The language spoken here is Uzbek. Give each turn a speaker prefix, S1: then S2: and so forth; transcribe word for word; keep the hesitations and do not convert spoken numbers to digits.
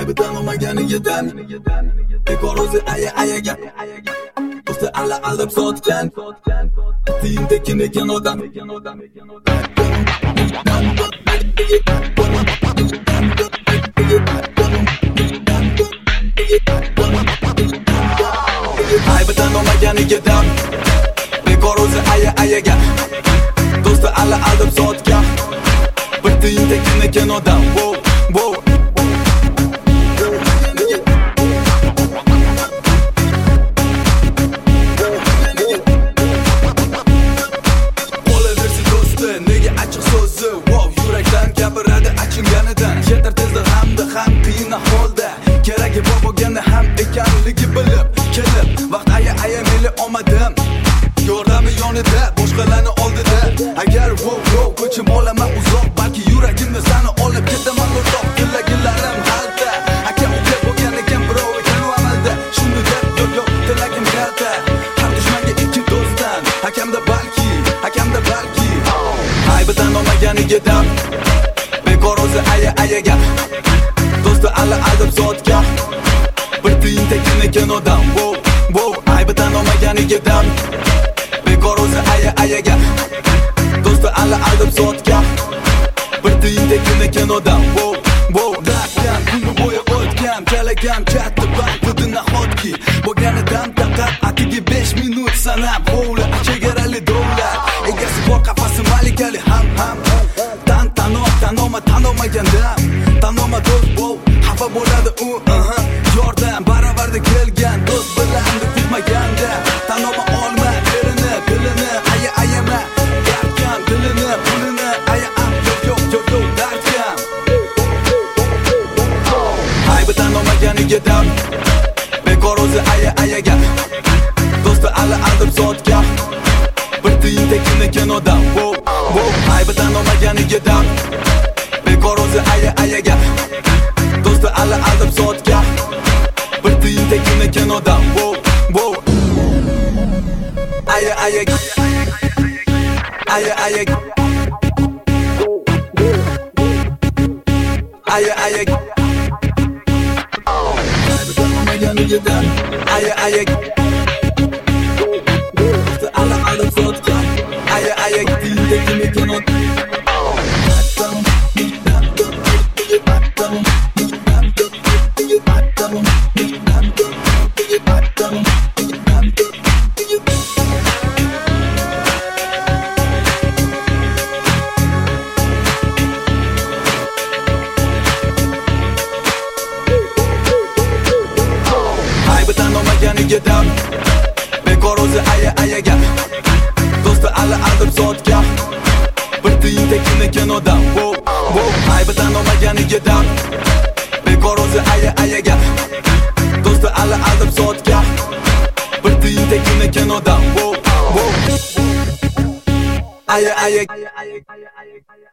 S1: aybi tanımaganidan bekor o'zi aya ayaga do'sti alla aldab sotgan tiyin tekin ekan odam aybi tanımaganidan bekor o'zi aya ayaga do'sti alla aldab sotgan bir tiyin tekin ekan odam wow wow yetar tezda hamda ham qiyin ahvolda keragi bor bo'lganda ham ekanligi bilib kelib vaqt aya aya meli omadim yordami yonida boshqalarni oldida agar wow wow ko'chim olaman uzoq balki yuragimni sani olib ketaman o'rtoq tilagillarim halda aka uka bo'lgan ekan birov ekan u amalda shuni deb yo'q yo'q tilagim kalta har dushmanga ikki do'stdan hakamda balki hakamda balki aybi tanımaganidan bekor o'zi aya ayaga do'sti alla aldab sotgan bir tiyin tekin ekan odam wow wow aybi tanımaganidan bekor o'zi aya ayaga do'sti alla aldab sotgan bir tiyin tekin ekan odam wow wow dakkan kuni bo'yi o'tgan kalagan katta baxtida nahotki bo'lganidan taqat atigi besh minut sanab hovli chegarali dovlar egasi bor qafasi malikali ham ham tan tano tanoma tanомaganda tanoma do'st wow xafa bo'ladi u aha yordam baravarda kelgan do'st bilan kutmaganda tanoma olma erini dilini aya ayama gapgan dilini pulini aya am yo'q yo'q yo'q yo'q darkan aybi tanımaganidan bekor o'zi aya ayaga do'sti alla aldab sotgan bir tiyin tekin ekan odam wow wow aybi tanımaganidan bekor o'zi aya ayaga do'sti alla aldab sotgan bir tiyin tekin ekan odam wow wow aya ayaga aya ayaga aya ayaga aybi tanımaganidan aya ayaga do'sti alla aldab sotgan aya ayaga tiyin tekin ekan odam aybi tanımaganidan bekor o'zi aya ayaga do'sti alla aldab sotgan bir tiyin tekin ekan odam wow wow aybi tanımaganidan bekor o'zi aya ayaga do'sti alla aldab sotgan bir tiyin tekin ekan odam wow wow aya aya